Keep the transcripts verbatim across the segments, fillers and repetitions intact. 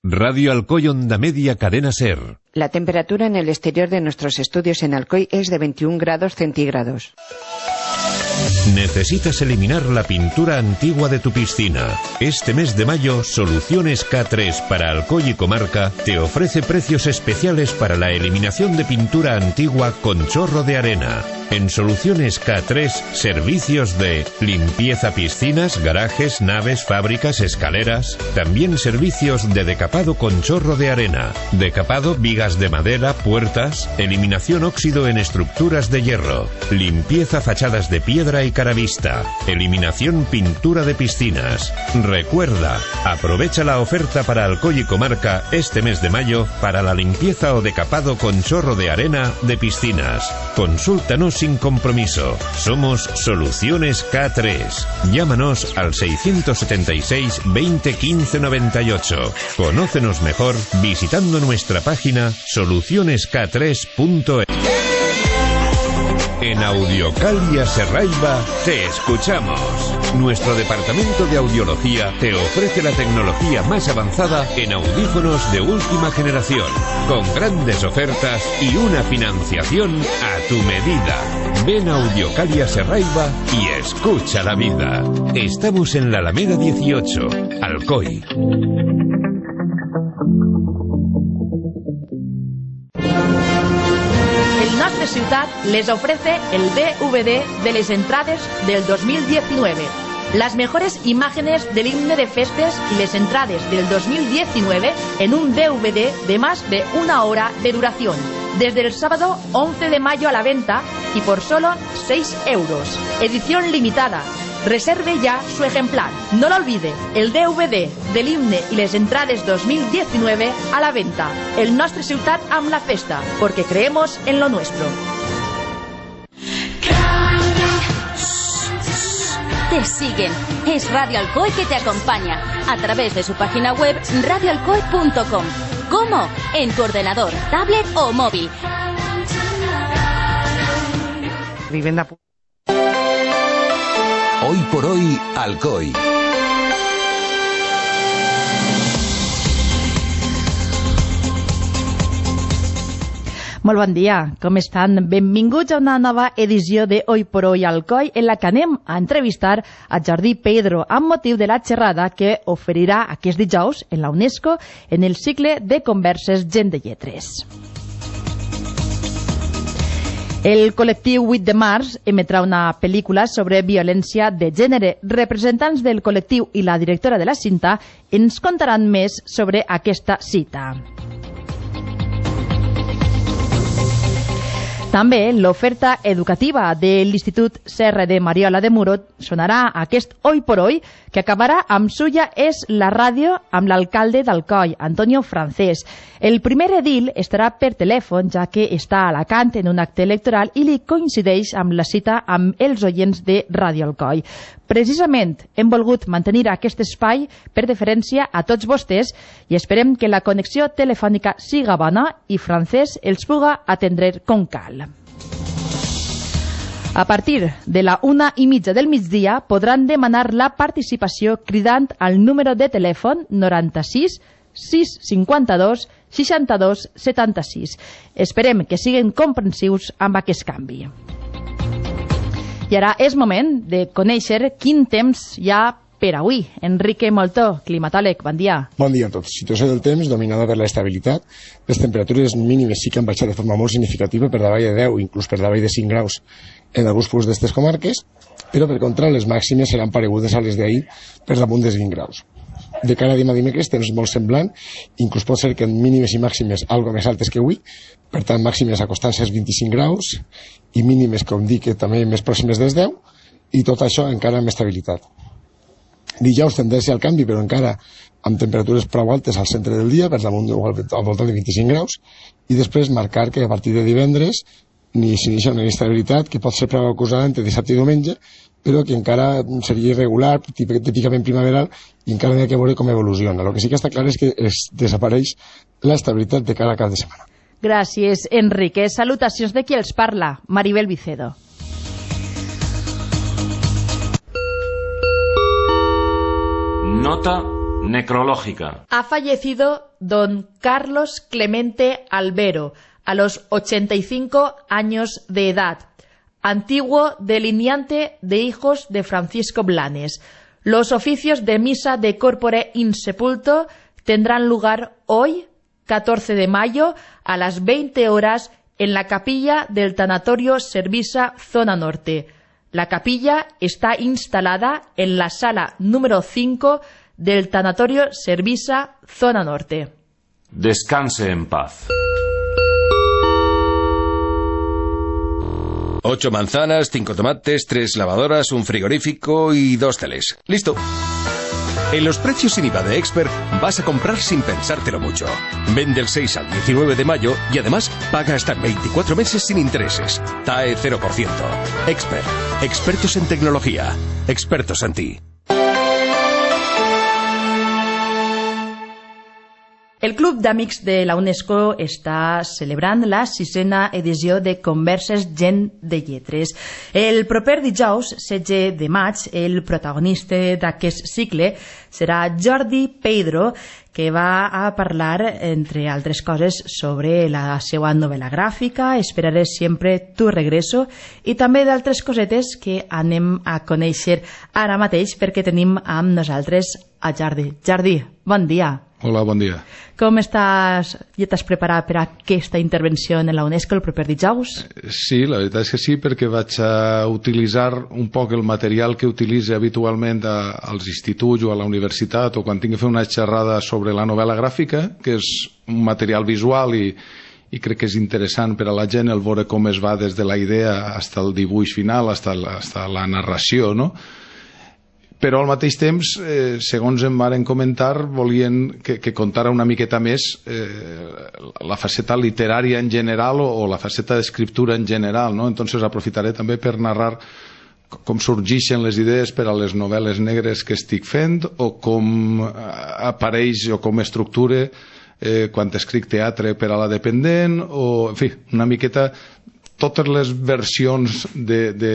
Radio Alcoy Onda Media Cadena Ser. La temperatura en el exterior de nuestros estudios en Alcoy es de veintiún grados centígrados. ¿Necesitas eliminar la pintura antigua de tu piscina? Este mes de mayo, Soluciones K tres para Alcoy y Comarca te ofrece precios especiales para la eliminación de pintura antigua con chorro de arena. En Soluciones K tres, servicios de limpieza piscinas, garajes, naves, fábricas, escaleras. También servicios de decapado con chorro de arena, decapado vigas de madera, puertas, eliminación óxido en estructuras de hierro, limpieza fachadas de piedra y caravista, eliminación pintura de piscinas. Recuerda, aprovecha la oferta para Alcoy y Comarca este mes de mayo para la limpieza o decapado con chorro de arena de piscinas. Consúltanos sin compromiso. Somos Soluciones K tres. Llámanos al seiscientos setenta y seis veinte quince noventa y ocho. Conócenos mejor visitando nuestra página soluciones k tres punto es. En Audiocalia Serraiva te escuchamos. Nuestro departamento de audiología te ofrece la tecnología más avanzada en audífonos de última generación, con grandes ofertas y una financiación a tu medida. Ven a Audiocalia Serraiva y escucha la vida. Estamos en la Alameda dieciocho, Alcoy. El Nostre Ciutat les ofrece el D V D de les entrades del dos mil diecinueve. Las mejores imágenes del himne de festes y les entrades del dos mil diecinueve en un D V D de más de una hora de duración. Desde el sábado once de mayo a la venta y por solo seis euros. Edición limitada. Reserve ya su ejemplar. No lo olvide, el D V D del himne i les entrades dos mil diecinueve a la venta. El Nostre Ciutat amb la festa, porque creemos en lo nuestro. Te siguen. Es Radio Alcoy que te acompaña a través de su página web radio alcoy punto com. ¿Cómo? En tu ordenador, tablet o móvil. Vivienda. Hoy por hoy, Alcoy. Molt bon dia, com estan? Benvinguts a una nova edició de Hoy por Hoy Alcoy, en la que anem a entrevistar a Jordi Pedro amb motiu de la xerrada que oferirà aquest dijous en la UNESCO en el cicle de converses Gent de Lletres. El col·lectiu vuit de març emetrà una pel·lícula sobre violència de gènere. Representants del col·lectiu i la directora de la cinta ens contaran més sobre aquesta cita. També l'oferta educativa de l'Institut Serra de Mariola de Muro sonarà aquest Hoy por Hoy, que acabarà amb Suya és la ràdio amb l'alcalde d'Alcoi, Antonio Francés. El primer edil estarà per telèfon, ja que està a Alacant en un acte electoral i li coincideix amb la cita amb els oients de Ràdio Alcoi. Precisament hem volgut mantenir aquest espai per deferència a tots vostès i esperem que la connexió telefònica siga bona i Francés els puga atendre com cal. A partir de la una i mitja del migdia podran demanar la participació cridant al número de telèfon noranta-sis sis cinquanta-dos seixanta-dos setanta-sis. Esperem que siguin comprensius amb aquest canvi. I ara és moment de conèixer quin temps hi ha per avui. Enrique Moltó, climatòleg, bon dia. Bon dia a tots. Situació del temps dominada per l'estabilitat. Les temperatures mínimes sí que han baixat de forma molt significativa, per davall de deu, inclús per davall de cinc graus en alguns punts d'aquestes comarques, però per contra les màximes seran paregudes a les d'ahir per damunt dels vint graus. De cara a demà dimecres temps molt semblant, inclús pot ser que en mínimes i màximes algo més altes que avui, per tant màximes acostant-se als vint-i-cinc graus i mínimes, com dic, també més pròximes dels deu, i tot això encara amb estabilitat. Dijous tendència al canvi, però encara amb temperatures prou altes al centre del dia, per damunt al voltant de vint-i-cinc graus, i després marcar que a partir de divendres ni s'inicia una inestabilitat que pot ser prou acusada entre dissabte i diumenge, però que encara seria irregular, típicament primaveral, i encara n'hi ha que veure com evoluciona. El que sí que està clar és que es desapareix l'estabilitat de cara a cap de setmana. Gràcies, Enrique. Salutacions de qui els parla, Maribel Vicedo. Nota necrológica. Ha fallecido don Carlos Clemente Albero, a los ochenta y cinco años de edad, antiguo delineante de hijos de Francisco Blanes. Los oficios de misa de corpore insepulto tendrán lugar hoy, catorce de mayo, a las veinte horas, en la capilla del Tanatorio Servisa Zona Norte. La capilla está instalada en la sala número cinco del Tanatorio Servisa Zona Norte. Descanse en paz. Ocho manzanas, cinco tomates, tres lavadoras, un frigorífico y dos teles. ¡Listo! En los precios sin I V A de Expert vas a comprar sin pensártelo mucho. Vende el seis al diecinueve de mayo y además paga hasta veinticuatro meses sin intereses. T A E cero por ciento. Expert. Expertos en tecnología. Expertos en ti. El Club d'Amics de la UNESCO està celebrant la sisena edició de Converses Gent de Lletres. El proper dijous, setze de maig, el protagonista d'aquest cicle serà Jordi Pedro, que va a parlar, entre altres coses, sobre la seva novel·la gràfica, Esperaré siempre tu regreso, i també d'altres cosetes que anem a conèixer ara mateix perquè tenim amb nosaltres a Jordi. Jordi, bon dia. Hola, bon dia. Com estàs? Ja t'has preparat per a aquesta intervenció en la UNESCO el proper dijous? Sí, la veritat és que sí, perquè vaig a utilitzar un poc el material que utilitzo habitualment a, als instituts o a la universitat o quan tinc que fer una xerrada sobre la novel·la gràfica, que és un material visual i, i crec que és interessant per a la gent el veure com es va des de la idea fins al dibuix final, fins a la narració, no? Però al mateix temps, eh, segons em varen comentar, volien que, que contara una miqueta més eh, la faceta literària en general o, o la faceta d'escriptura en general, no? Entonces aprofitaré també per narrar com sorgeixen les idees per a les novel·les negres que estic fent o com apareix o com estructure eh, quan escric teatre per a la dependent o, en fi, una miqueta totes les versions de... de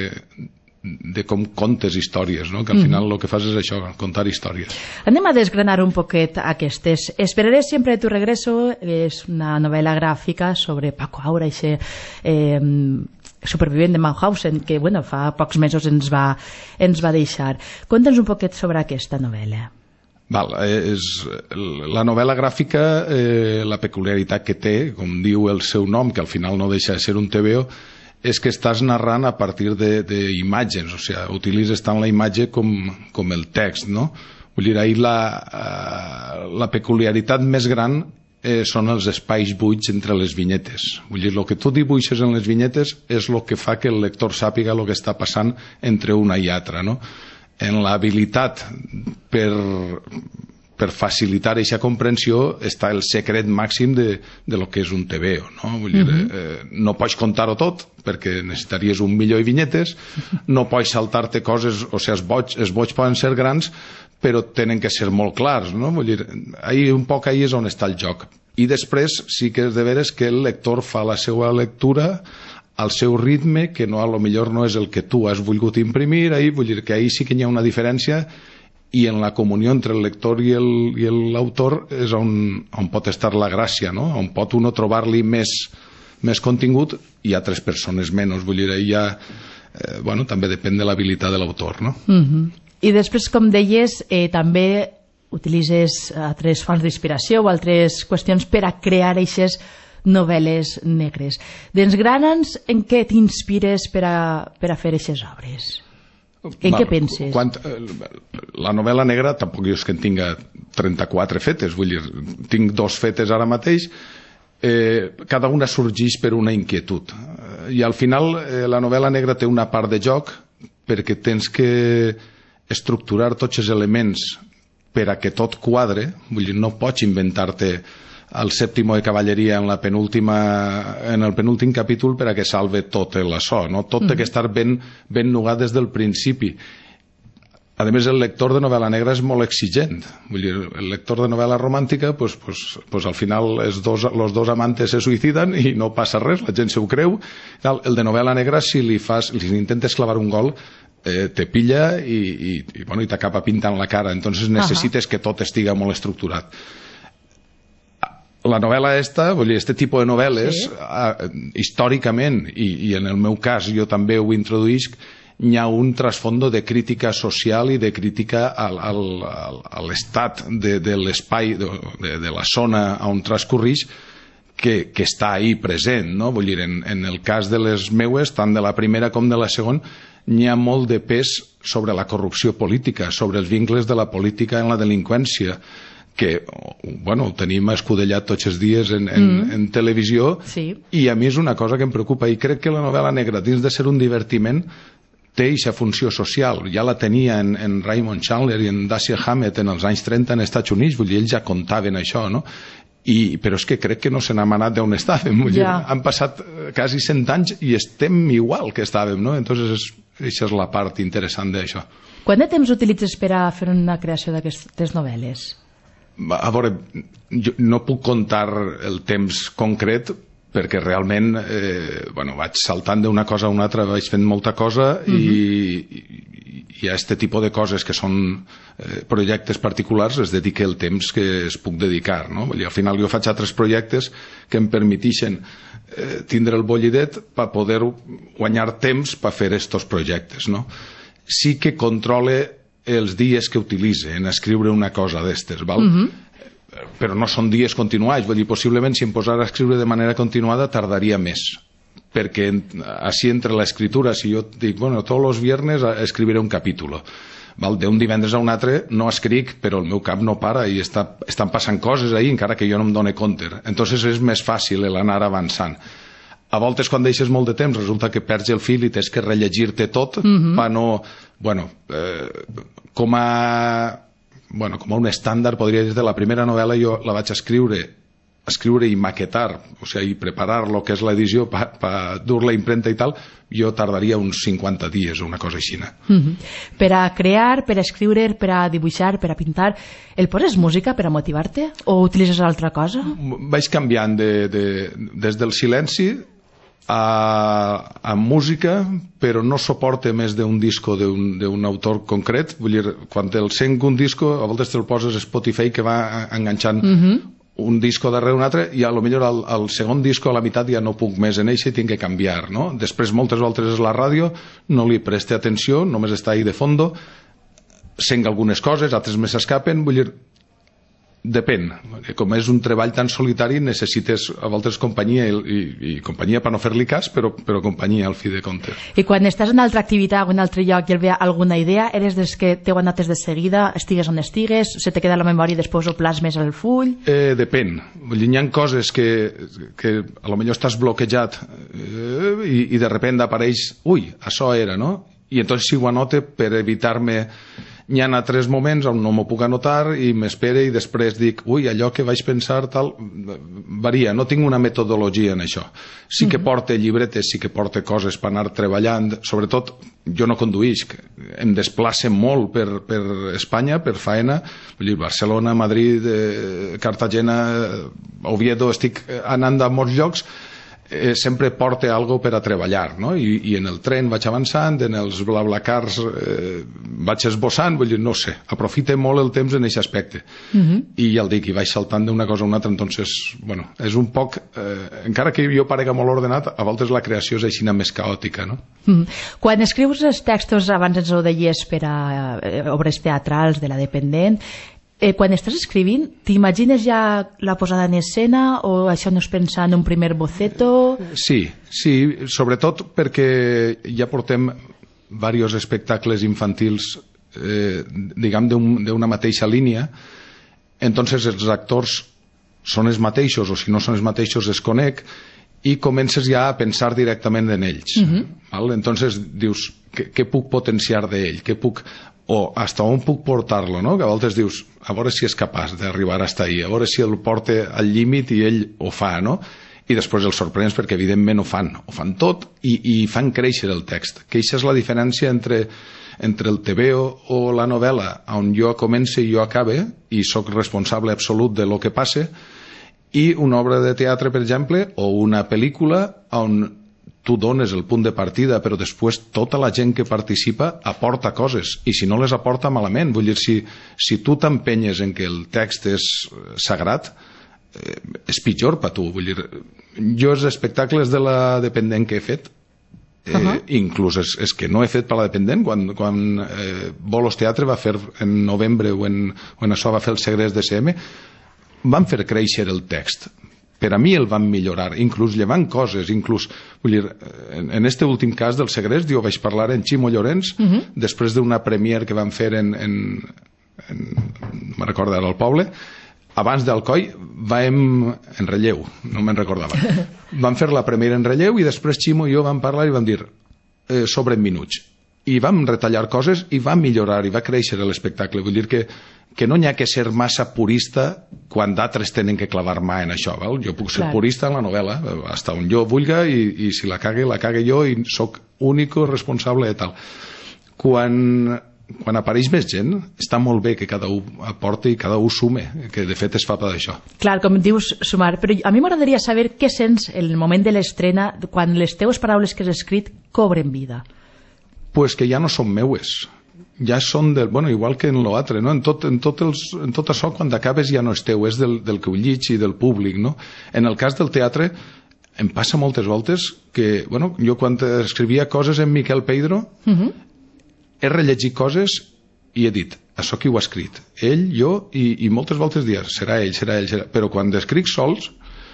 de com contes històries, no? Que al final el que fas és això, contar històries. Anem a desgranar un poquet aquestes. Esperaré siempre tu regreso és una novel·la gràfica sobre Paco Aura, aquest eh, supervivent de Mauthausen, que bueno, fa pocs mesos ens va, ens va deixar. Conta'ns un poquet sobre aquesta novel·la. Val, és, la novel·la gràfica, eh, la peculiaritat que té, com diu el seu nom, que al final no deixa de ser un T V O, és que estàs narrant a partir d'imatges, o sigui, utilitzes tant la imatge com, com el text, no? Vull dir, ahir la, la peculiaritat més gran eh, són els espais buits entre les vinyetes. Vull dir, el que tu dibuixes en les vinyetes és el que fa que el lector sàpiga el que està passant entre una i altra, no? En l'habilitat per... per facilitar aquesta comprensió està el secret màxim de, de lo que és un T V O, no? Vull dir, uh-huh. eh, no pots contar-ho tot perquè necessitaries un milió de vinyetes, no pots saltar-te coses, o sigui, els boig, els boig poden ser grans però tenen que ser molt clars, no? Vull dir, ahí, un poc ahí és on està el joc. I després sí que és de veres que el lector fa la seva lectura al seu ritme, que no, a lo millor no és el que tu has volgut imprimir, ahí, vull dir que ahí sí que hi ha una diferència i en la comunió entre el lector i l'autor és on, on pot estar la gràcia, no? On pot uno trobar-li més, més contingut i altres persones menys. Vull dir, ja, eh, bueno, també depèn de l'habilitat de l'autor, no? Uh-huh. I després, com deies, eh, també utilitzes altres fonts d'inspiració o altres qüestions per a crear aquestes novel·les negres. Desgrana'ns en què t'inspires per a, per a fer aquestes obres. En què penses? Quan, la novel·la negra tampoc jo és que en tinga trenta-quatre fetes, vull dir, tinc dos fetes ara mateix, eh, cada una sorgeix per una inquietud i al final eh, la novel·la negra té una part de joc perquè tens que estructurar tots els elements per a que tot quadre, vull dir, no pots inventar-te el sèptimo de cavalleria en, la penúltima, en el penúltim capítol per a que salve tot l'açò, no? Tot té que estar ben, ben nugat des del principi. A més, el lector de novel·la negra és molt exigent. Vull dir, el lector de novel·la romàntica, pues, pues, pues al final els dos, los dos amantes se suïciden i no passa res, la gent se ho creu. El de novel·la negra, si li fas, si intentes clavar un gol, eh, te pilla i, i, i, bueno, i t'acaba pintant la cara. Entonces necessites uh-huh. que tot estiga molt estructurat. La novel·la esta, vull dir, este tipus de novel·les, sí. eh, històricament, i, i en el meu cas jo també ho introduïsc, hi ha un trasfondo de crítica social i de crítica al, al, al, a l'estat de, de l'espai, de, de, de la zona on transcorrix, que, que està ahí present, no? Vull dir, en, en el cas de les meues, tant de la primera com de la segona, n'hi ha molt de pes sobre la corrupció política, sobre els vincles de la política en la delinqüència, que, bueno, ho tenim escudellat tots els dies en, en, mm. en televisió, sí. I a mi és una cosa que em preocupa, i crec que la novel·la negra, dins de ser un divertiment, té aquesta funció social. Ja la tenia en, en Raymond Chandler i en Dashiell Hammett en els anys trenta en Estats Units, vull dir, ells ja contaven això, no? I, però és que crec que no se n'ha anat d'on estàvem, vull dir, ja. Han passat quasi cent anys i estem igual que estàvem, no? Entonces, això és la part interessant d'això. Quant de temps utilitzes per a fer una creació d'aquestes novel·les? A veure, jo no puc contar el temps concret, perquè realment eh, bueno, vaig saltant d'una cosa a una altra, vaig fent molta cosa, uh-huh. i, i hi ha aquest tipus de coses que són eh, projectes particulars, es dedica el temps que es puc dedicar, no? Vull dir, al final jo faig altres projectes que em permetixen eh, tindre el bollidet per poder guanyar temps per fer estos projectes, no? Sí que controle els dies que utilitze en escriure una cosa d'estes, val? Uh-huh. Però no són dies continuats, vull dir, possiblement si em posara a escriure de manera continuada tardaria més, perquè així entre l'escriptura, si jo dic, bueno, tots els viernes escriuré un capítol, d'un divendres a un altre no escric, però el meu cap no para i està, estan passant coses ahí encara que jo no em done compte, entonces és més fàcil l'anar avançant. A voltes quan deixes molt de temps resulta que perds el fil i tens que rellegir-te tot, mm-hmm. per no, bueno, eh, com a bueno, com a un estàndard, podria dir, de la primera novel·la jo la vaig escriure, escriure i maquetar, o sigui, i preparar el que és l'edició per pa dur-la a impremta i tal, jo tardaria uns cinquanta dies o una cosa així. Mm-hmm. Per a crear, per a escriure, per a dibuixar, per a pintar, el poses música per a motivar-te o utilitzes altra cosa? Vaig canviant de, de, des del silenci a, a música, però no suporta més d'un disco d'un autor concret. Vull dir, quan te'l sent un disco, a voltes te'l poses a Spotify que va enganxant mm-hmm. un disco darrere un altre i a lo millor al, al segon disco a la meitat ja no puc més en eixe i tinc que canviar, no? Després moltes voltes és la ràdio, no li preste atenció, només està ahí de fondo, sent algunes coses, altres més s'escapen, vull dir, depèn. Com és un treball tan solitari necessites a voltes companyia i, i, i companyia per no fer-li cas, però, però companyia al fi de comptes. I quan estàs en altra activitat o en altre lloc i el ve alguna idea, eres dels que t'ho anotes de seguida, estigues on estigues, se te queda a la memòria i després ho plasmes al full? Eh, depèn. Vull dir, hi ha coses que, que a lo millor estàs bloquejat eh, i, i de repente apareix, ui, això era, no? I entonces si ho anote per evitar-me. N'hi ha tres moments on no m'ho puc anotar i m'espere i després dic, ui, allò que vaig pensar tal, varia, no tinc una metodologia en això. Sí que porta llibretes, sí que porta coses per anar treballant, sobretot jo no conduïsc, em desplace molt per, per Espanya, per faena, vull dir, Barcelona, Madrid, eh, Cartagena, Oviedo, estic anant a molts llocs, Eh, sempre porta algo per a treballar, no? I, i en el tren vaig avançant, en els blablacars eh, vaig esbossant, vull dir, no sé, aprofite molt el temps en aquest aspecte. Uh-huh. I ja el dic, i vaig saltant d'una cosa a una altra, entonces, bueno, és un poc, eh, encara que jo parega molt ordenat, a voltes la creació és així més caòtica, no? Uh-huh. Quan escrius els textos, abans ens ho deies per a eh, obres teatrals de la Dependent, Eh, quan estàs escrivint, t'imagines ja la posada en escena o això no es pensa en un primer boceto? Sí, sí, sobretot perquè ja portem diversos espectacles infantils eh, diguem d'una mateixa línia, entonces els actors són els mateixos o si no són els mateixos es conec i comences ja a pensar directament en ells. Uh-huh. Val? Entonces dius, què, què puc potenciar d'ell? Què puc... o hasta on puc portar-lo, no? Que a voltes dius, a veure si és capaç d'arribar hasta ahí, a veure si el porta al límit i ell ho fa, no? I després el sorprens perquè evidentment ho fan, ho fan tot i, i fan créixer el text, que això és la diferència entre, entre el tebeo o la novel·la on jo comence i jo acabe i sóc responsable absolut de lo que passe, i una obra de teatre, per exemple, o una pel·lícula on tu dones el punt de partida, però després tota la gent que participa aporta coses, i si no les aporta malament. Vull dir, si, si tu t'empenyes en que el text és sagrat, eh, és pitjor per tu. Vull dir, jo els espectacles de la dependent que he fet, eh, uh-huh. inclús és, és que no he fet per la dependent, quan, quan eh, Bolos Teatre va fer en novembre o en, o en això va fer el Segrest de C M, van fer créixer el text. Per a mi el van millorar, inclús llevant coses, inclús, vull dir, en, en este últim cas del Segrest jo vaig parlar en Ximo Llorenç, uh-huh. després d'una premier que van fer en, en, en no me'n recordo ara, al poble, abans d'Alcoi vam en relleu, no me'n recordava, vam fer la premier en relleu i després Ximo i jo vam parlar i vam dir eh, sobren minuts, i vam retallar coses i va millorar i va créixer l'espectacle. Vull dir que que no n'hi ha que ser massa purista quan d'altres tenen que clavar mà en això. Val? Jo puc ser Clar. purista en la novel·la, hasta on jo vulga, i, i si la cague, la cague jo, i sóc único responsable de tal. Quan, quan apareix més gent, està molt bé que cada un aporti i cada un sume, que de fet es fa per això. Clar, com dius, sumar, però a mi m'agradaria saber què sents en el moment de l'estrena, quan les teves paraules que has escrit cobren vida. Pues que ja no són meues. Ja són del, bueno, igual que en l'altre, no? En tot, en tot, els, en tot això, quan acabes ja no és teu, és del, del que ho llig i del públic, no? En el cas del teatre, em passa moltes voltes que, bueno, jo quan escrivia coses en Miquel Peidro, uh-huh. he rellegit coses i he dit, això qui ho ha escrit? Ell, jo, i, i moltes voltes dir, serà ell, serà ell, serà... Però quan escric sols,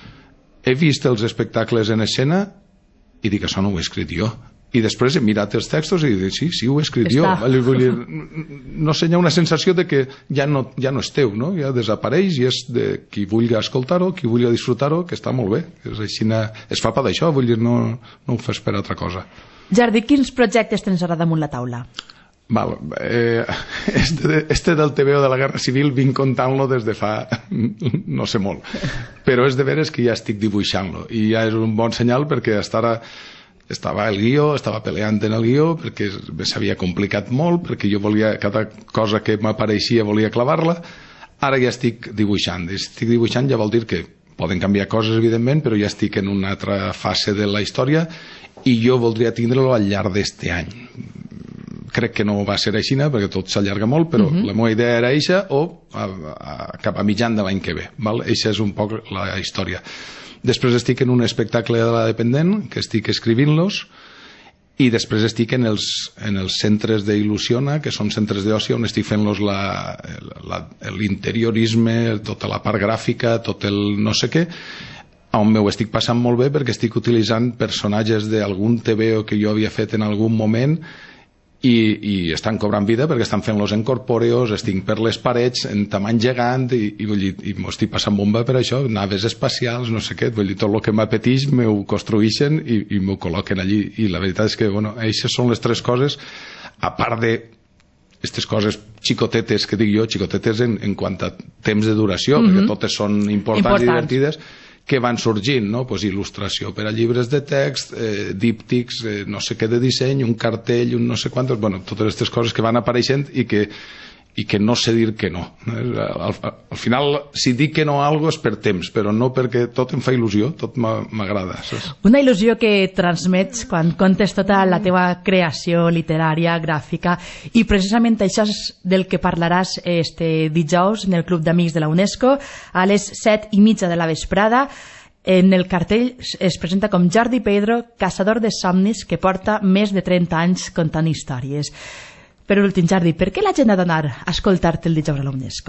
he vist els espectacles en escena i dic, això no ho he escrit jo. I després he mirat els textos i dic, sí, sí, ho he escrit Està. jo. Vull dir, no sé, hi ha una sensació de que ja no, ja no és teu, no? Ja desapareix i és de qui vulgui escoltar-ho, qui vulgui disfrutar-ho, que està molt bé. És així, es fa per d'això, vull dir, no, no ho fes per altra cosa. Jordi, quins projectes tens ara damunt la taula? Val, eh, este, este del T V O de la Guerra Civil vinc contant-lo des de fa no sé molt, però és de veres que ja estic dibuixant-lo i ja és un bon senyal perquè hasta ara estava el guió, estava peleant en el guió perquè s'havia complicat molt, perquè jo volia, cada cosa que m'apareixia volia clavar-la. Ara ja estic dibuixant. Estic dibuixant ja vol dir que poden canviar coses, evidentment, però ja estic en una altra fase de la història i jo voldria tindre-lo al llarg d'este any. Crec que no va ser així, perquè tot s'allarga molt, però uh-huh. la meva idea era eixa o a, a, cap a mitjan de l'any que ve. Val? Eixa és un poc la història. Després estic en un espectacle de la dependent, que estic escrivint-los, i després estic en els, en els centres d'Il·lusiona, que són centres d'oci on estic fent-los l'interiorisme, tota la part gràfica, tot el no sé què, on m'ho estic passant molt bé perquè estic utilitzant personatges d'algun T V O que jo havia fet en algun moment i, i estan cobrant vida perquè estan fent-los en corpòreos, estic per les parets en tamany gegant i, i, vull dir, i m'ho estic passant bomba per això, naves espacials, no sé què, vull dir, tot el que m'apeteix m'ho construeixen i, i m'ho col·loquen allí i la veritat és que, bueno, aquestes són les tres coses, a part de aquestes coses xicotetes que dic jo, xicotetes en, en quant a temps de duració, mm-hmm. perquè totes són importants Important. i divertides, que van sorgint, no? Pues il·lustració per a llibres de text, eh, díptics, eh, no sé què de disseny, un cartell, un no sé quantos, bueno, totes aquestes coses que van apareixent i que, i que no sé dir que no. Al, al final, si dic que no a algo és per temps, però no perquè tot em fa il·lusió, tot m'agrada. Una il·lusió que transmets quan contes tota la teva creació literària, gràfica, i precisament això és del que parlaràs este dijous en el Club d'Amics de la UNESCO a les set i mitja de la vesprada. En el cartell es presenta com Jordi Peidro, caçador de somnis que porta més de trenta anys contant històries. Per últim, Jordi, per què la gent ha d'anar a escoltar-te el dijous a la UNESCO?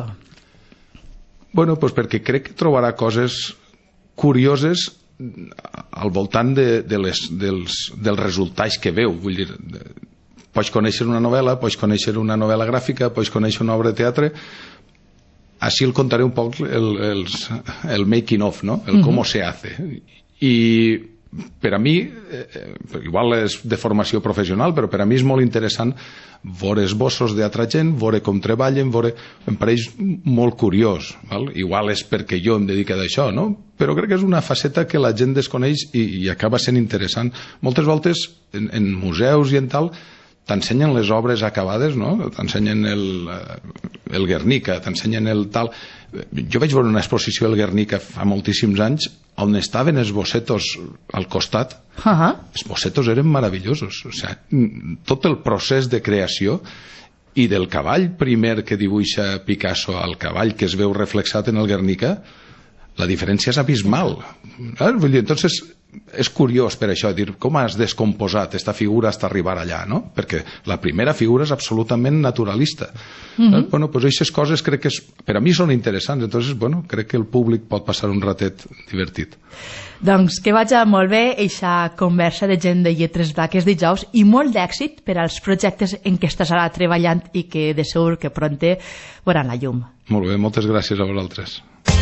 Bueno, pues perquè crec que trobarà coses curioses al voltant de, de les, dels, dels resultats que veu. Vull dir, pots conèixer una novel·la, pots conèixer una novel·la gràfica, pots conèixer una obra de teatre. Així el contaré un poc el, el, el making of, no? El cómo se hace. I per a mi, eh, igual és de formació professional, però per a mi és molt interessant veure esbossos d'altra gent, veure com treballen, veure... em pareix molt curiós. Val? Igual és perquè jo em dedico a això, no? Però crec que és una faceta que la gent desconeix i, i acaba sent interessant. Moltes voltes, en, en museus i en tal, t'ensenyen les obres acabades, no? T'ensenyen el, el Guernica, t'ensenyen el tal... Jo vaig veure una exposició del Guernica fa moltíssims anys on estaven els bocetos al costat. Uh-huh. Els bocetos eren meravellosos. O sigui, tot el procés de creació i del cavall primer que dibuixa Picasso al cavall que es veu reflexat en el Guernica, la diferència és abismal. Vull dir, entonces, és curiós per això, dir com has descomposat esta figura hasta arribar allà, no? Perquè la primera figura és absolutament naturalista. Mm-hmm. Bueno, pues aquestes coses crec que és, per a mi són interessants, entonces, bueno, crec que el públic pot passar un ratet divertit. Doncs que vagi molt bé eixa conversa de gent de Lletres Blanques dijous i molt d'èxit per als projectes en què estàs ara treballant i que de segur que pronte veuran la llum. Molt bé, moltes gràcies a vosaltres.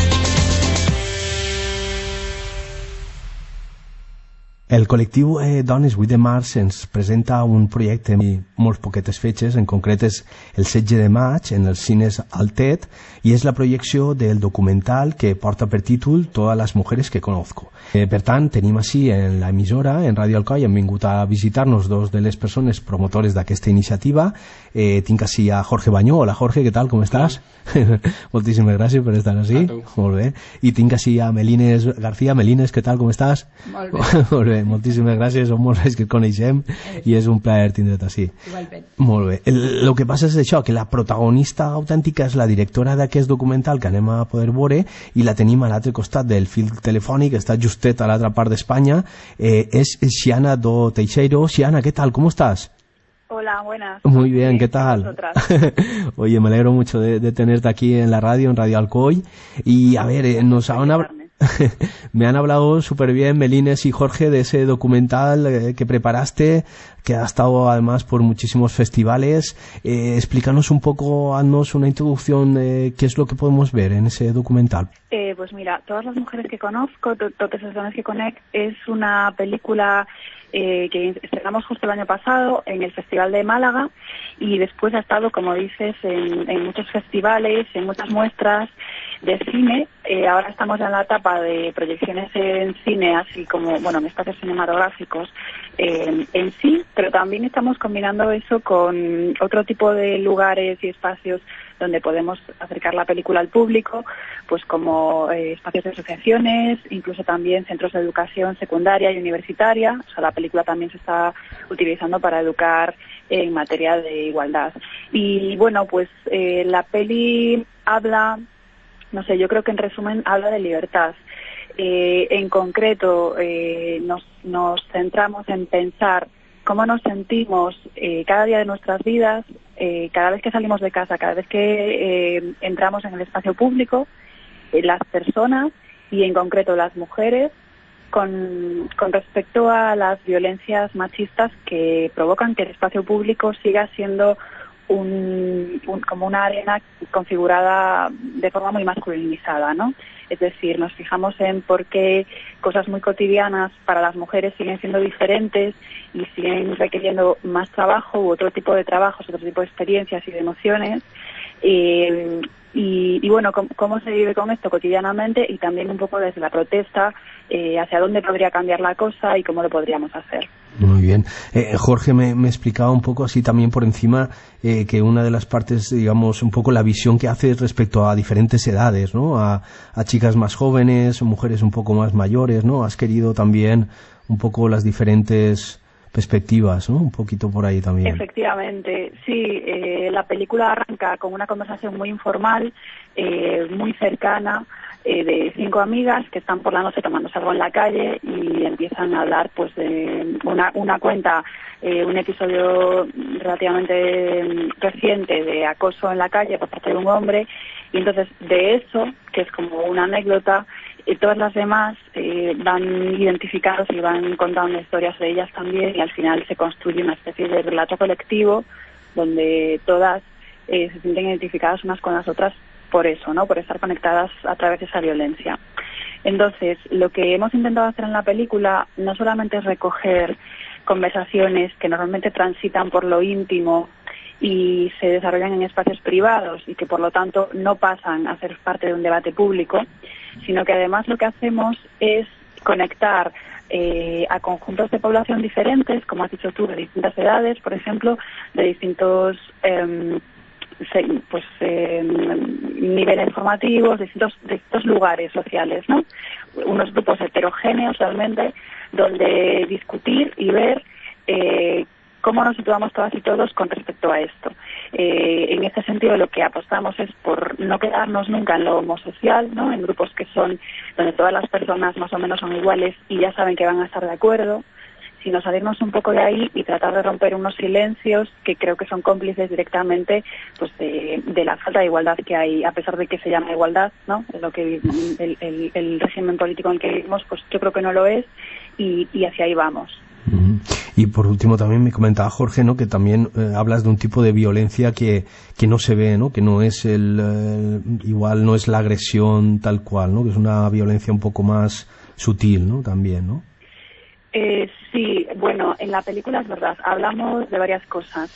El col·lectiu eh, Dones vuit de març ens presenta un projecte amb molt poquetes fetges, en concret és el setze de maig en els cines Altet, i és la projecció del documental que porta per títol Todas las mujeres que conozco. Eh, per tant, tenim així en la emissora, en Ràdio Alcoi, han vingut a visitar-nos dos de les persones promotores d'aquesta iniciativa. Eh, tinc així a Jorge Bañó. Hola Jorge, què tal, com estàs? Moltíssimes gràcies per estar així. Molt bé. I tinc així a Melines García. Melines, què tal, com estàs? Molt bé. Molt bé, moltíssimes gràcies, som molts anys que et coneixem i és un plaer tindre't així. Igualment. Molt bé. El, el que passa és això, que la protagonista autèntica és la directora d'aquest documental que anem a poder veure i la tenim a l'altre costat del fil telefònic, està justet a l'altra part d'Espanya, eh, és Xiana do Teixeiro. Xiana, ¿qué tal? ¿Cómo estás? Hola, buenas. Muy bien, ¿qué tal? Oye, me alegro mucho de, de tenerte aquí en la radio, en Radio Alcoy. Y a ver, eh, nos han hablado... Me han hablado súper bien Melines y Jorge de ese documental eh, que preparaste, que ha estado además por muchísimos festivales. Eh, explícanos un poco, haznos una introducción de qué es lo que podemos ver en ese documental. Eh, pues mira, Todas las mujeres que conozco, to Totes les dones que conec, es una película eh, que estrenamos justo el año pasado en el Festival de Málaga y después ha estado, como dices, en, en muchos festivales, en muchas muestras de cine. Eh, ahora estamos en la etapa de proyecciones en cine, así como, bueno, en espacios cinematográficos eh, en sí, pero también estamos combinando eso con otro tipo de lugares y espacios donde podemos acercar la película al público, pues como eh, espacios de asociaciones, incluso también centros de educación secundaria y universitaria. O sea, la película también se está utilizando para educar en materia de igualdad. Y bueno, pues eh, la peli habla, no sé, yo creo que en resumen habla de libertad. Eh, en concreto, eh, nos, nos centramos en pensar cómo nos sentimos eh, cada día de nuestras vidas, eh, cada vez que salimos de casa, cada vez que eh, entramos en el espacio público, eh, las personas y en concreto las mujeres, con, con respecto a las violencias machistas que provocan que el espacio público siga siendo un, un, como una arena configurada de forma muy masculinizada, ¿no? Es decir, nos fijamos en por qué cosas muy cotidianas para las mujeres siguen siendo diferentes y siguen requiriendo más trabajo u otro tipo de trabajos, otro tipo de experiencias y de emociones. Eh, y, y bueno, cómo, cómo se vive con esto cotidianamente y también un poco desde la protesta eh, hacia dónde podría cambiar la cosa y cómo lo podríamos hacer. Muy bien. Eh, Jorge me, me explicaba un poco así también por encima eh, que una de las partes, digamos, un poco la visión que hace respecto a diferentes edades, ¿no? A, a chicas más jóvenes, mujeres un poco más mayores, ¿no? Has querido también un poco las diferentes perspectivas, ¿no? Un poquito por ahí también. Efectivamente, sí. Eh, la película arranca con una conversación muy informal, eh, muy cercana, eh, de cinco amigas que están por la noche tomándose algo en la calle y empiezan a hablar pues de una, una cuenta, eh, un episodio relativamente reciente de acoso en la calle por parte de un hombre, y entonces de eso, que es como una anécdota, y todas las demás eh, van identificadas y van contando historias de ellas también, y al final se construye una especie de relato colectivo donde todas eh, se sienten identificadas unas con las otras por eso, ¿no? Por estar conectadas a través de esa violencia. Entonces, lo que hemos intentado hacer en la película no solamente es recoger conversaciones que normalmente transitan por lo íntimo y se desarrollan en espacios privados y que por lo tanto no pasan a ser parte de un debate público, sino que además lo que hacemos es conectar eh, a conjuntos de población diferentes, como has dicho tú, de distintas edades, por ejemplo, de distintos eh, se, pues eh, niveles formativos, de distintos, de distintos lugares sociales, ¿no? Unos grupos heterogéneos realmente, donde discutir y ver eh, cómo nos situamos todas y todos con respecto a esto. Eh, en este sentido, lo que apostamos es por no quedarnos nunca en lo homosocial, ¿no? En grupos que son donde todas las personas más o menos son iguales y ya saben que van a estar de acuerdo, sino salirnos un poco de ahí y tratar de romper unos silencios que creo que son cómplices directamente pues de, de la falta de igualdad que hay, a pesar de que se llama igualdad, ¿no? Lo que el, el, el régimen político en el que vivimos, pues yo creo que no lo es, y, y hacia ahí vamos. Y por último también me comentaba Jorge, ¿no?, que también eh, hablas de un tipo de violencia que, que no se ve, ¿no?, que no es el eh, igual no es la agresión tal cual, ¿no?, que es una violencia un poco más sutil, ¿no?, también, ¿no? Eh, sí, bueno, en la película es verdad, hablamos de varias cosas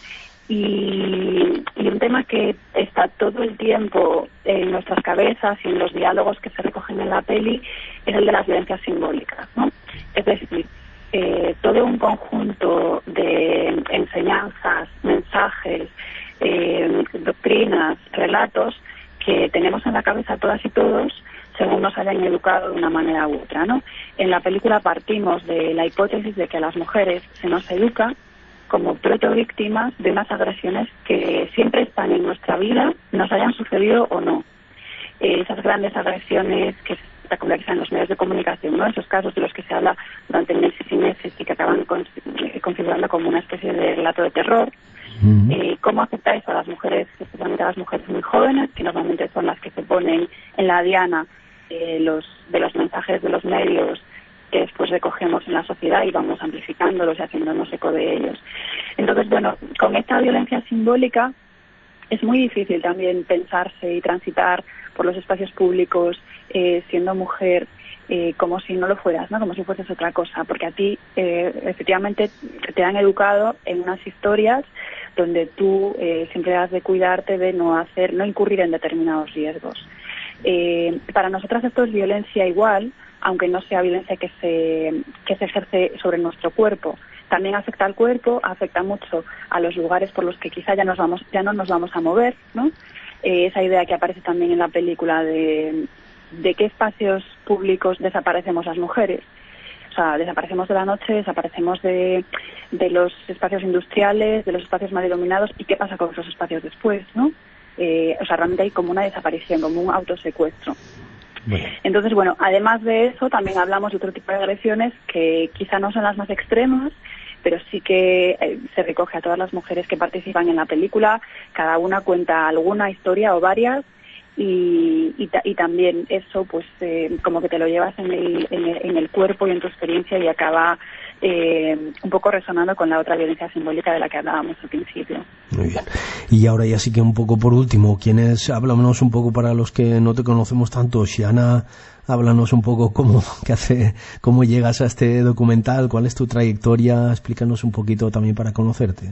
y, y un tema que está todo el tiempo en nuestras cabezas y en los diálogos que se recogen en la peli es el de las violencias simbólicas, ¿no? Es decir, eh, todo un conjunto de enseñanzas, mensajes, eh, doctrinas, relatos que tenemos en la cabeza todas y todos según nos hayan educado de una manera u otra, ¿no? En la película partimos de la hipótesis de que a las mujeres se nos educa como protovíctimas de unas agresiones que siempre están en nuestra vida, nos hayan sucedido o no. Eh, esas grandes agresiones que se espectacularizan en los medios de comunicación, ¿no? Esos casos de los que se habla durante meses y meses y que acaban con, eh, configurando como una especie de relato de terror. Uh-huh. Eh, ¿Cómo afecta eso a las mujeres, especialmente a las mujeres muy jóvenes, que normalmente son las que se ponen en la diana Eh, los de los mensajes de los medios que después recogemos en la sociedad y vamos amplificándolos y haciéndonos eco de ellos? Entonces, bueno, con esta violencia simbólica es muy difícil también pensarse y transitar por los espacios públicos eh, siendo mujer eh, como si no lo fueras, ¿no? Como si fueses otra cosa, porque a ti eh, efectivamente te han educado en unas historias donde tú eh, siempre has de cuidarte de no hacer, no incurrir en determinados riesgos. Eh, para nosotras esto es violencia igual, aunque no sea violencia que se que se ejerce sobre nuestro cuerpo. También afecta al cuerpo, afecta mucho a los lugares por los que quizá ya nos vamos ya no nos vamos a mover, ¿no? Eh, esa idea que aparece también en la película de de qué espacios públicos desaparecemos las mujeres. O sea, desaparecemos de la noche, desaparecemos de, de los espacios industriales, de los espacios más iluminados, y qué pasa con esos espacios después, ¿no? Eh, o sea, realmente hay como una desaparición, como un autosecuestro. Bueno. Entonces, bueno, además de eso, también hablamos de otro tipo de agresiones que quizá no son las más extremas, pero sí que eh, se recoge a todas las mujeres que participan en la película. Cada una cuenta alguna historia o varias, y, y, y también eso, pues, eh, como que te lo llevas en el, en el, en el cuerpo y en tu experiencia, y acaba Eh, un poco resonando con la otra violencia simbólica de la que hablábamos al principio. Muy bien. Y ahora ya sí que un poco por último, ¿quién es? Háblanos un poco para los que no te conocemos tanto. Xiana, háblanos un poco cómo, qué hace, cómo llegas a este documental, cuál es tu trayectoria, explícanos un poquito también para conocerte.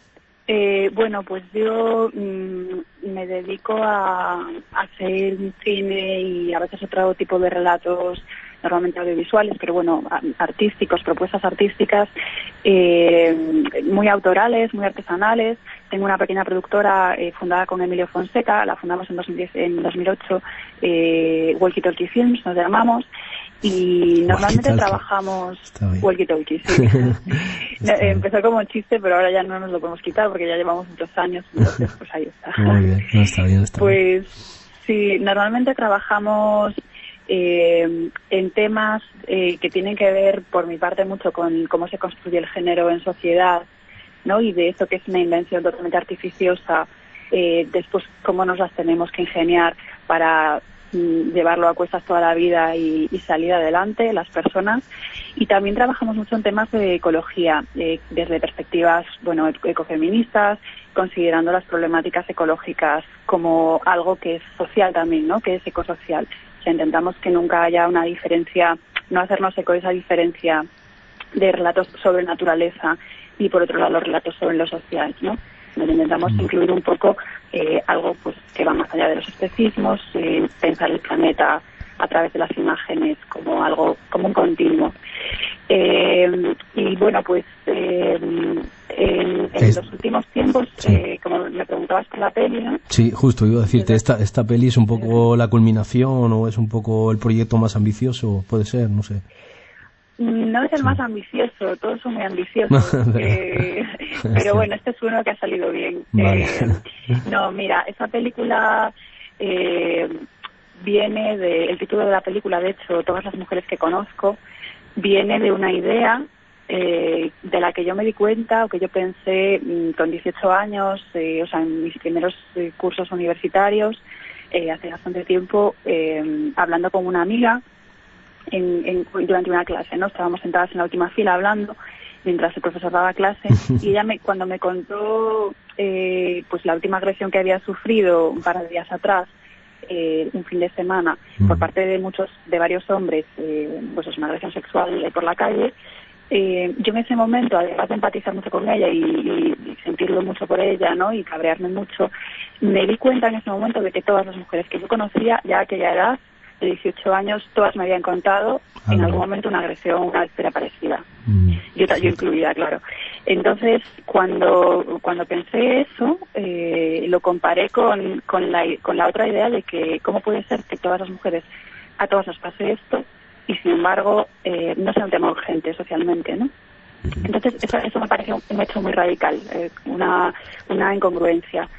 Eh, bueno, pues yo mmm, me dedico a, a hacer cine y a veces otro tipo de relatos, normalmente audiovisuales, pero bueno, artísticos, propuestas artísticas, eh, muy autorales, muy artesanales. Tengo una pequeña productora eh, fundada con Emilio Fonseca, la fundamos en dos mil diez, en dos mil ocho, eh, Walkie Talkie Films, nos llamamos, y normalmente trabajamos Walkie Talkie, sí. Empezó como chiste, pero ahora ya no nos lo podemos quitar porque ya llevamos muchos años, entonces pues ahí está. Muy bien, no, está bien, está pues bien. sí, normalmente trabajamos Eh, en temas eh, que tienen que ver, por mi parte, mucho con cómo se construye el género en sociedad, ¿no? Y de eso que es una invención totalmente artificiosa, eh, después cómo nos las tenemos que ingeniar para mm, llevarlo a cuestas toda la vida y, y salir adelante las personas. Y también trabajamos mucho en temas de ecología, eh, desde perspectivas, bueno, ecofeministas, considerando las problemáticas ecológicas como algo que es social también, ¿no? Que es ecosocial. O sea, intentamos que nunca haya una diferencia, no hacernos eco de esa diferencia de relatos sobre naturaleza y, por otro lado, los relatos sobre lo social, ¿no? Donde intentamos incluir un poco eh, algo pues que va más allá de los especismos, eh, pensar el planeta a través de las imágenes, como algo, como un continuo. Eh, y bueno, pues eh, en, en es... los últimos tiempos, sí. eh, como me preguntabas por la peli, ¿no? Sí, justo, iba a decirte, esta, esta peli es un poco la culminación o es un poco el proyecto más ambicioso, puede ser, no sé. No es el sí. más ambicioso, todos son muy ambiciosos, eh, pero bueno, este es uno que ha salido bien. Vale. Eh, no, mira, esa película eh, viene de, el título de la película, de hecho, Todas las mujeres que conozco, viene de una idea eh, de la que yo me di cuenta o que yo pensé mmm, con dieciocho años, eh, o sea, en mis primeros eh, cursos universitarios, eh, hace bastante tiempo, eh, hablando con una amiga en, en, durante una clase, ¿no? Estábamos sentadas en la última fila hablando mientras el profesor daba clase y ella me, cuando me contó eh, pues la última agresión que había sufrido un par de días atrás, Eh, un fin de semana mm. por parte de muchos, de varios hombres, eh, pues es una agresión sexual eh, por la calle, eh, yo en ese momento, además de empatizar mucho con ella y, y, y sentirlo mucho por ella, ¿no? Y cabrearme mucho, me di cuenta en ese momento de que todas las mujeres que yo conocía, ya a aquella edad, de dieciocho años, todas me habían contado ah, en algún momento una agresión, una historia parecida. Mm. Yo, yo incluida, claro. Entonces, cuando cuando pensé eso, eh, lo comparé con, con, la, con la otra idea de que cómo puede ser que todas las mujeres, a todas nos pase esto, y sin embargo, eh, no sea un tema urgente socialmente, ¿no? Entonces, eso, eso me pareció un hecho muy radical, eh, una, una incongruencia.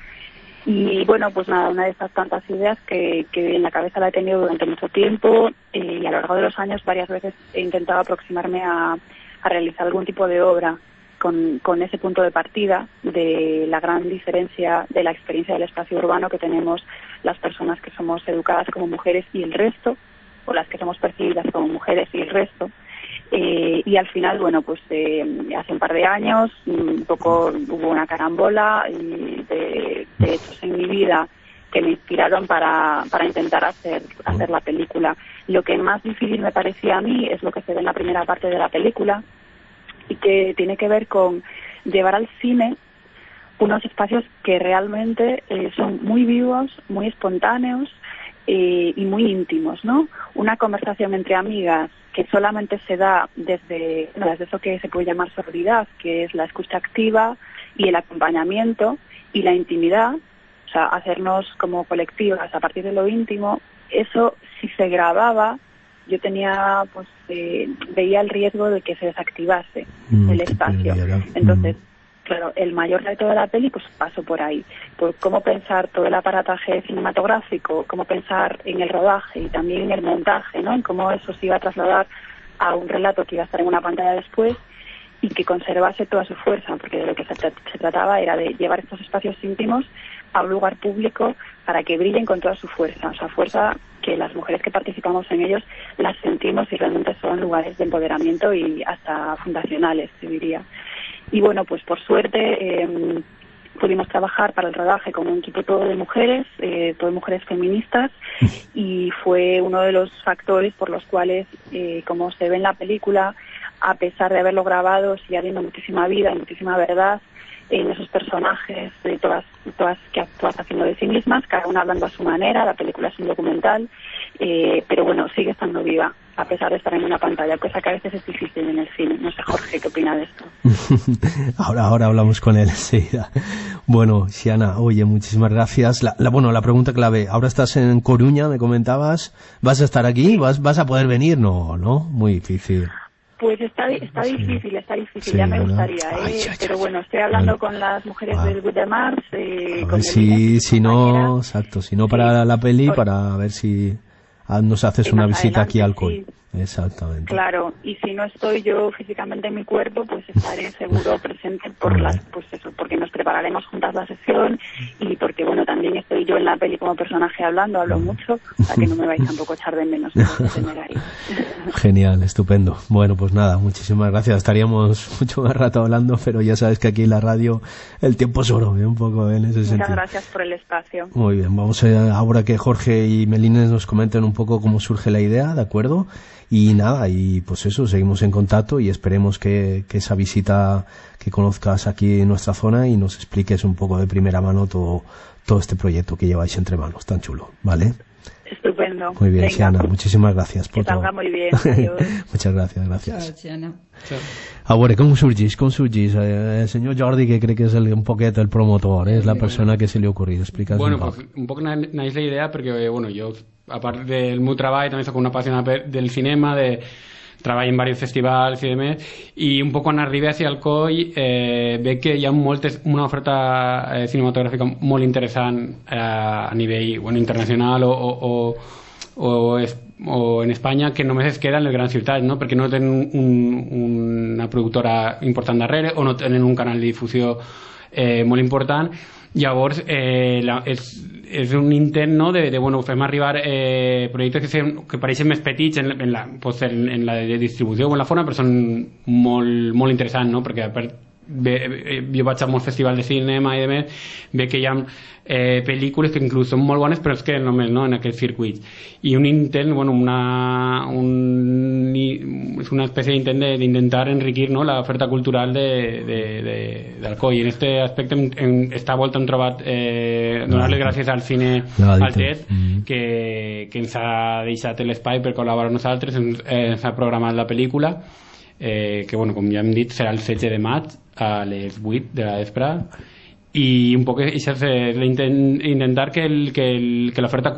Y bueno, pues nada, una de estas tantas ideas que, que en la cabeza la he tenido durante mucho tiempo eh, y a lo largo de los años varias veces he intentado aproximarme a, a realizar algún tipo de obra con, con ese punto de partida de la gran diferencia de la experiencia del espacio urbano que tenemos las personas que somos educadas como mujeres y el resto, o las que somos percibidas como mujeres y el resto. Eh, y al final, bueno, pues eh, hace un par de años un poco hubo una carambola de, de hechos en mi vida que me inspiraron para, para intentar hacer, hacer la película. Lo que más difícil me parecía a mí es lo que se ve en la primera parte de la película y que tiene que ver con llevar al cine unos espacios que realmente eh, son muy vivos, muy espontáneos eh, y muy íntimos, ¿no? Una conversación entre amigas que solamente se da desde, no, desde eso que se puede llamar sororidad, que es la escucha activa y el acompañamiento y la intimidad, o sea, hacernos como colectivas a partir de lo íntimo. Eso, si se grababa, yo tenía, pues, eh, veía el riesgo de que se desactivase mm, el espacio. Entonces, mm. claro, el mayor reto de la peli, pues, pasó por ahí. Por cómo pensar todo el aparataje cinematográfico, cómo pensar en el rodaje y también en el montaje, ¿no? En cómo eso se iba a trasladar a un relato que iba a estar en una pantalla después y que conservase toda su fuerza, porque de lo que se, tra- se trataba era de llevar estos espacios íntimos a un lugar público para que brillen con toda su fuerza, o sea, fuerza que las mujeres que participamos en ellos las sentimos y realmente son lugares de empoderamiento y hasta fundacionales, se diría. Y bueno, pues por suerte eh, pudimos trabajar para el rodaje con un equipo todo de mujeres, eh, todo de mujeres feministas, y fue uno de los factores por los cuales, eh, como se ve en la película, a pesar de haberlo grabado, sigue habiendo muchísima vida y muchísima verdad en esos personajes, de todas, todas que actúan haciendo de sí mismas, cada una hablando a su manera. La película es un documental, eh, pero bueno, sigue estando viva, a pesar de estar en una pantalla, cosa que a veces es difícil en el cine. No sé, Jorge, ¿qué opina de esto? ahora, ahora hablamos con él enseguida. Bueno, Xiana, oye, muchísimas gracias. La, la, bueno, la pregunta clave, ahora estás en Coruña, me comentabas, ¿vas a estar aquí? ¿Vas, vas a poder venir? No, ¿no? Muy difícil. Pues está, está sí. difícil, está difícil, sí, ya me gustaría, ¿eh? Ay, ay, pero bueno, estoy hablando ay. con las mujeres ah. del Good de Mars, eh, con si, si no, exacto, si no para sí. la peli, Por... para ver si nos haces sí, una visita aquí al C O I. Sí. Exactamente. Claro, y si no estoy yo físicamente en mi cuerpo, pues estaré seguro presente por las, pues eso, porque nos prepararemos juntas la sesión y porque, bueno, también estoy yo en la peli como personaje hablando, hablo mucho, o sea que no me vais tampoco a echar de menos. Tener ahí. Genial, estupendo. Bueno, pues nada, muchísimas gracias. Estaríamos mucho más rato hablando, pero ya sabes que aquí en la radio el tiempo es oro, ¿eh? Un poco en ese Muchas sentido. Muchas gracias por el espacio. Muy bien, vamos a, ahora que Jorge y Melines nos comenten un poco cómo surge la idea, ¿de acuerdo? Y nada, y pues eso, seguimos en contacto y esperemos que, que esa visita que conozcas aquí en nuestra zona y nos expliques un poco de primera mano todo, todo este proyecto que lleváis entre manos, tan chulo, ¿vale? Estupendo. Muy bien, Venga. Xiana, muchísimas gracias por Que salga todo. muy bien. Adiós. Muchas gracias, gracias. Chao, Xiana. A veure, com sorgeix, com sorgeix? Eh, el senyor Jordi, que crec que és el, un poquet el promotor, eh? És la persona que se li ha ocorrit. Explica'ns bueno, un poc. Pues, un poc naix la idea perquè, bueno, jo, a part del meu treball, també soc una apassionada del cinema, de treball en diversos festivals i demés, i un poc quan arribé a Alcoi eh, veig que hi ha moltes, una oferta eh, cinematogràfica molt interessant eh, a nivell bueno, internacional o, o, o, o, es, o en Espanya, que només es queda en les grans ciutats, no? Perquè no tenen un, una productora important darrere o no tenen un canal de difusió eh, molt important. Llavors eh, la, és, és un intent, no?, de, de bueno, fem arribar eh, projectes que, se, que pareixen més petits en, en, la, pues, en, en la de distribució o en la forma, però són molt, molt interessants, no?, perquè per, ve, jo vaig a molts festivals de cinema i demés, ve que hi ha eh, pel·lícules que inclús són molt bones però es queden només, no?, en aquests circuits, i un intent, bueno, una, un, és una espècie d'intent d'intentar enriquir, no?, l'oferta cultural de, de, de, d'Alcoi. En aquest aspecte en, en, esta volta hem trobat eh, donar-les gràcies al cine Altet, mm-hmm. que, que ens ha deixat l'espai per col·laborar amb nosaltres, ens, eh, ens ha programat la pel·lícula, eh, que, bueno, com ja hem dit, serà el setze de maig a les vuit de la vespre, i un poc això és intentar que, el, que, el, que l'oferta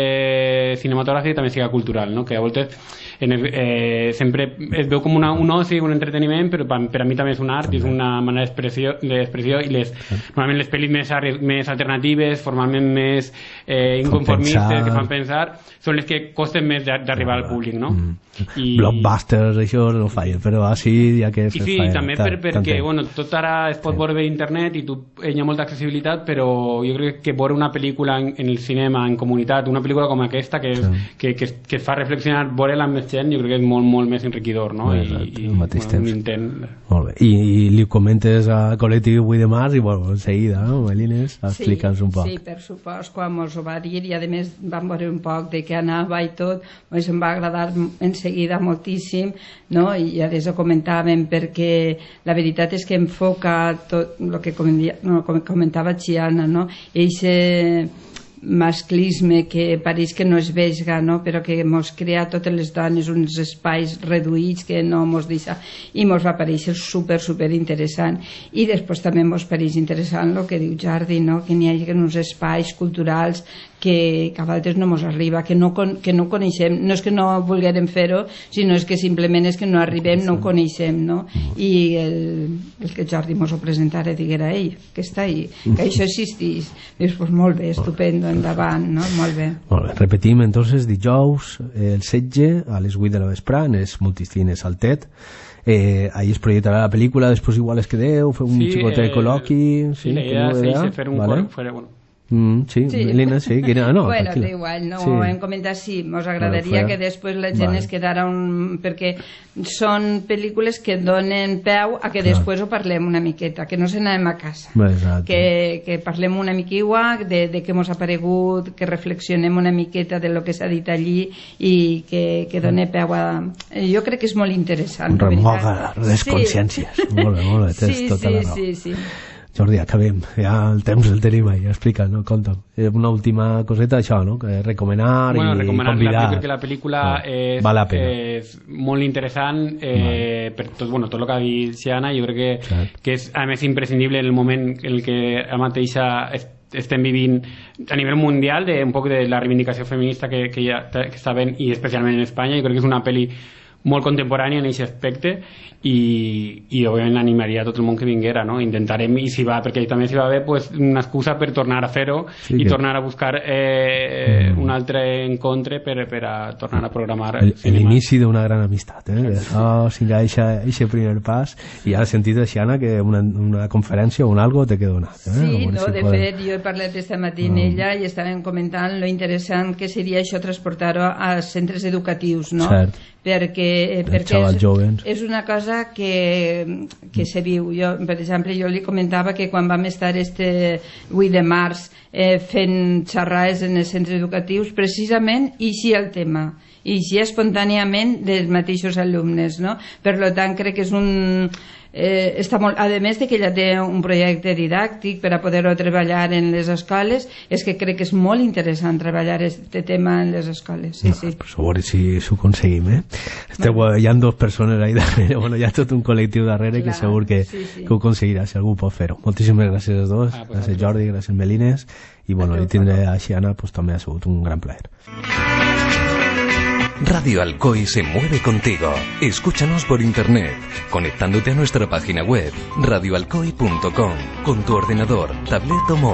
eh, cinematogràfica també sigui cultural, no? Que a voltes en el, eh, sempre es veu com una, un oci, un entreteniment, però per, per a mi també és un art i és una manera d'expressió, d'expressió i les, normalment les pel·lis més, més alternatives, formalment més eh, inconformistes, que fan pensar, són les que costen més d'arribar al públic, no? Mm. I... Blockbusters, això no falla, però així ja que... I sí, falla, també per, perquè bueno, tot ara es pot sí. veure per internet i tu, hi ha molta accessibilitat, però jo crec que veure una pel·lícula en, en el cinema, en comunitat, una pel·lícula com aquesta que, és, sí. que, que, que fa reflexionar, veure-la amb més gent, jo crec que és molt, molt més enriquidor, no? Bé, I, i al mateix bueno, temps. un intent... Molt bé. I, i li comentes al col·lectiu vuit de març i, bueno, en seguida, no, Melines? Explica'ns sí, un poc. Sí, per supost, quan mos ho va dir i a més vam veure un poc de què anava i tot, doncs em va agradar en seguida moltíssim, no? I ja des ho comentàvem perquè la veritat és que enfoca tot el que comentava Xiana, no? Eixe masclisme que pareix que no es vega, no? Però que mos crea totes les dones uns espais reduïts que no mos deixa, i mos va parèixer super super interessant. I després també mos pareix interessant el que diu Jordi, no? Que n'hi hagi uns espais culturals que, que a vegades no mos arriba, que no, que no coneixem, no és que no volguérem fer-ho, sinó és que simplement és que no arribem, no ho coneixem, no? I el, el que Jordi mos ho presentara diguera ell, que està ahí, que això existeix. Dius, pues molt bé, estupendo, endavant, no? Molt bé. Molt bé, repetim entonces dijous el setze a les vuit de la vesprà en els multicines Altet. Eh, ahí es proyectarà la pel·lícula, després igual es quedeu, feu un sí, xicotet eh, col·loqui, sí, sí, la idea no és fer un vale. Cor, bueno. Mm, sí, sí. Elena, sí, que no, no, bueno, igual, no sí. Hem comentat, sí, mos agradaria no, que després la gent vale. Es quedara un... perquè són pel·lícules que donen peu a que Clar. Després ho parlem una miqueta, que no se n'anem a casa. Exacte. Que, que parlem una miquigua de, de què mos ha paregut, que reflexionem una miqueta de lo que s'ha dit allí i que, que done peu a... Jo crec que és molt interessant. Remoga les sí. consciències. Molt bé, molt bé, tens sí, tota sí, la raó. Sí, sí, Jordi, acabem, ja el temps el tenim ahí, explica, no? Conta'm. Una última coseta, això, no? Que recomanar bueno, i recomanar convidar. Perquè la pel·lícula no. és, vale és molt interessant eh, vale. Per tot, bueno, tot el que ha dit Xiana, jo crec que, sí. que és a més imprescindible en el moment en el que a mateixa estem vivint a nivell mundial de un poc de la reivindicació feminista que, que ja que està ben, i especialment en Espanya. Jo crec que és una pel·li molt contemporània en aquest aspecte i, i òbviament animaria a tot el món que vinguera, no? Intentarem, i si va, perquè també s'hi va haver pues, una excusa per tornar a fer-ho sí, i que... tornar a buscar eh, mm. un altre encontre per, per a tornar a programar l'inici d'una gran amistat, eh? Sí, sí. Oh, si ja eixe primer pas i ja he sentit a Xiana que una, una conferència o un algo te queda donat, eh? Sí, no, si de poden... fet jo he parlat esta matí amb mm. ella i estàvem comentant lo interessant que seria això transportar-ho als centres educatius, no? Cert. perquè, perquè és, és una cosa que, que se viu. Jo, per exemple, jo li comentava que quan vam estar este vuit de març eh, fent xerrades en els centres educatius, precisament ixi el tema, ixi espontàniament dels mateixos alumnes, no? Per tant, crec que és un eh, està molt, a més de que ella té un projecte didàctic per a poder-ho treballar en les escoles, és que crec que és molt interessant treballar aquest tema en les escoles. Sí, no, sí. Per favor, si s'ho aconseguim, eh? Esteu, bueno. Hi ha dos persones ahí darrere, bueno, hi ha tot un col·lectiu darrere Clar, que segur que, sí, sí. que ho aconseguirà, si algú pot fer-ho. Moltíssimes gràcies als dos, ah, pues gràcies Jordi, gràcies Melines, i bueno, i tindré a Xiana, pues també ha sigut un gran plaer. Radio Alcoy se mueve contigo. Escúchanos por internet, conectándote a nuestra página web radio alcoy punto com con tu ordenador, tablet o móvil.